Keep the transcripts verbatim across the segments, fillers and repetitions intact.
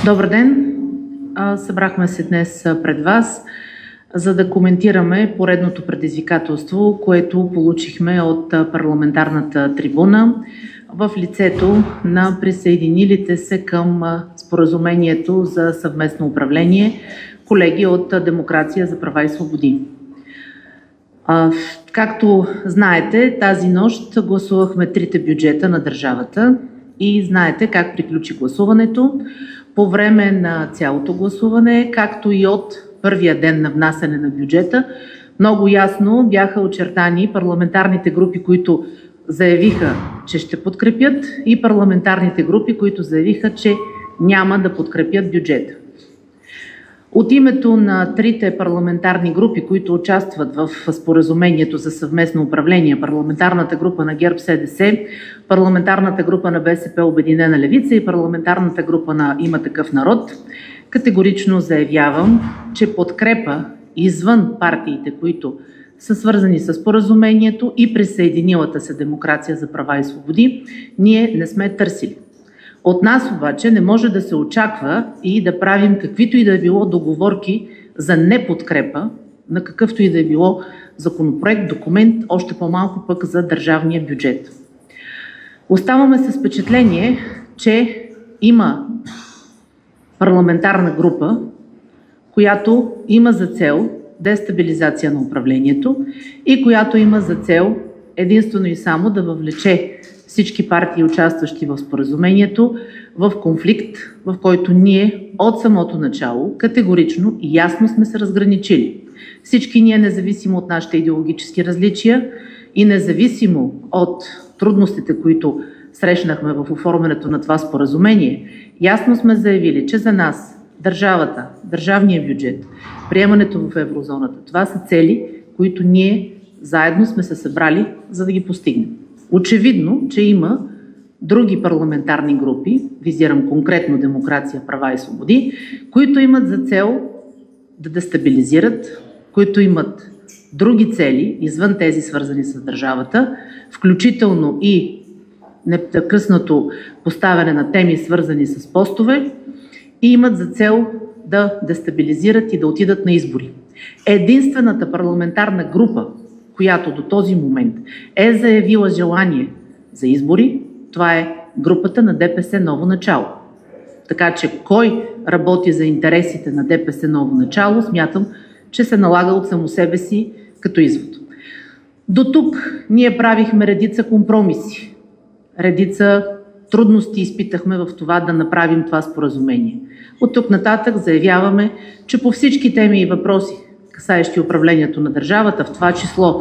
Добър ден! Събрахме се днес пред Вас, за да коментираме поредното предизвикателство, което получихме от парламентарната трибуна в лицето на присъединилите се към споразумението за съвместно управление колеги от Демокрация за права и свободи. Както знаете, тази нощ гласувахме трите бюджета на държавата и знаете как приключи гласуването. По време на цялото гласуване, както и от първия ден на внасяне на бюджета, много ясно бяха очертани парламентарните групи, които заявиха, че ще подкрепят, и парламентарните групи, които заявиха, че няма да подкрепят бюджета. От името на трите парламентарни групи, които участват в споразумението за съвместно управление, парламентарната група на ГЕРБ-СДС, парламентарната група на БСП Обединена левица и парламентарната група на Има такъв народ, категорично заявявам, че подкрепа извън партиите, които са свързани с споразумението и присъединилата се Демокрация за права и свободи, ние не сме търсили. От нас обаче не може да се очаква и да правим каквито и да е било договорки за неподкрепа на какъвто и да е било законопроект, документ, още по-малко пък за държавния бюджет. Оставаме с впечатление, че има парламентарна група, която има за цел дестабилизация на управлението и която има за цел единствено и само да въвлече всички партии, участващи в споразумението, в конфликт, в който ние от самото начало категорично и ясно сме се разграничили. Всички ние, независимо от нашите идеологически различия и независимо от трудностите, които срещнахме в оформянето на това споразумение, ясно сме заявили, че за нас държавата, държавния бюджет, приемането в еврозоната, това са цели, които ние заедно сме се събрали, за да ги постигнем. Очевидно, че има други парламентарни групи, визирам конкретно Демокрация, права и свободи, които имат за цел да дестабилизират, които имат други цели, извън тези свързани с държавата, включително и непрекъснато поставяне на теми, свързани с постове, и имат за цел да дестабилизират и да отидат на избори. Единствената парламентарна група, която до този момент е заявила желание за избори, това е групата на ДПС Ново начало. Така че кой работи за интересите на ДПС Ново начало, смятам, че се налага от само себе си като извод. До тук ние правихме редица компромиси, редица трудности изпитахме в това да направим това споразумение. От тук нататък заявяваме, че по всички теми и въпроси, касаещи управлението на държавата, в това число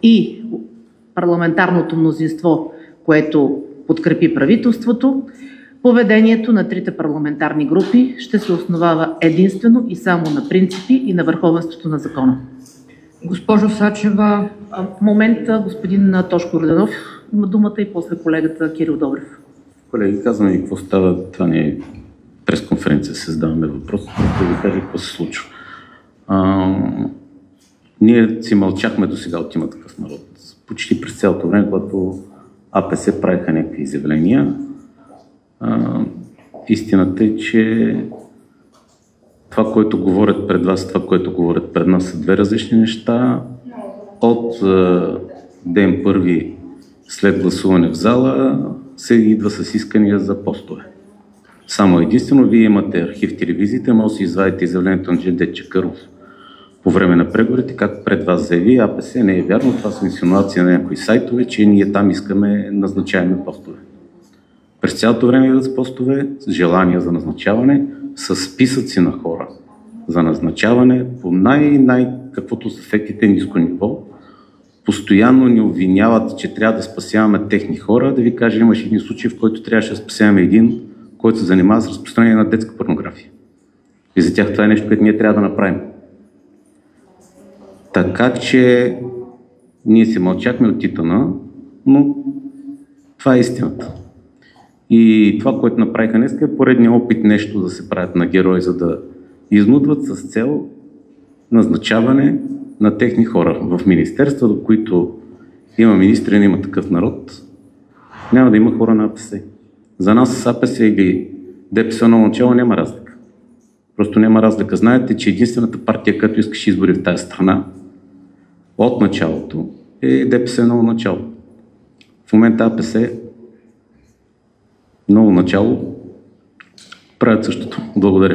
и парламентарното мнозинство, което подкрепи правителството, поведението на трите парламентарни групи ще се основава единствено и само на принципи и на върховенството на закона. Госпожо Сачева, в момента господин Тошко Йорданов има думата и после колегата Кирил Добрев. Колеги, казваме какво става, това не е пресконференция, се задаваме въпрос, да ви кажа какво се случва. А, ние си мълчахме до сега от Има такъв народ. Почти през цялото време, когато АПС правиха някакви изявления. А, истината е, че това, което говорят пред вас, това, което говорят пред нас, са две различни неща. От а, ден първи след гласуване в зала се идва с искания за постове. Само единствено вие имате архив телевизиите, може да си извадите изявлението на Джевдет Чакъров по време на преговорите, както пред вас заяви АПС, не е вярно, това са инсинуации на някои сайтове, че ние там искаме назначаеми постове. През цялото време идват с постове, с желания за назначаване, с списъци на хора за назначаване по най-най каквото са ефектите ниско ниво. Постоянно ни обвиняват, че трябва да спасяваме техни хора. Да ви кажа, имаше един случай, в който трябваше да спасяваме един, който се занимава с разпространение на детска порнография. И за тях това е нещо, което ние трябва да направим. Така че ние се мълчахме от титана, но това е истината. И това, което направиха днес, е поредния опит нещо да се правят на герои, за да изнудват с цел назначаване на техни хора в министерства, до които има министри, не има такъв народ, няма да има хора на АПС. За нас с АПС или ДПС Ново начало няма разлика. Просто няма разлика. Знаете, че единствената партия, която искаше избори в тази страна от началото е ДПС ново начало. В момента А П С ново начало правят същото. Благодаря.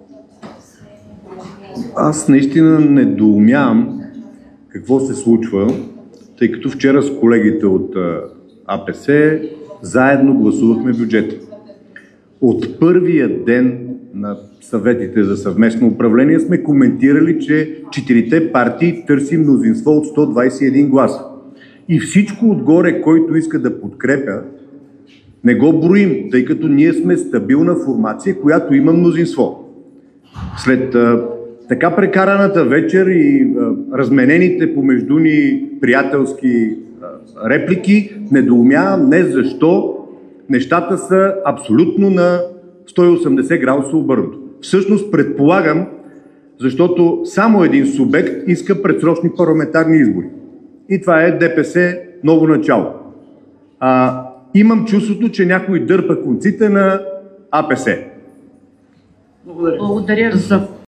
Аз наистина недоумявам какво се случва, тъй като вчера с колегите от А П С заедно гласувахме бюджета. От първия ден на съветите за съвместно управление сме коментирали, че четирите партии търси мнозинство от сто двадесет и един гласа. И всичко отгоре, който иска да подкрепя, не го броим, тъй като ние сме стабилна формация, която има мнозинство. След а, така прекараната вечер и а, разменените помежду ни приятелски а, реплики, недоумявам не защо нещата са абсолютно на сто и осемдесет градуса обърнато. Всъщност предполагам, защото само един субект иска предсрочни парламентарни избори. И това е Д П С ново начало. А, имам чувството, че някой дърпа конците на А П С. Благодаря. за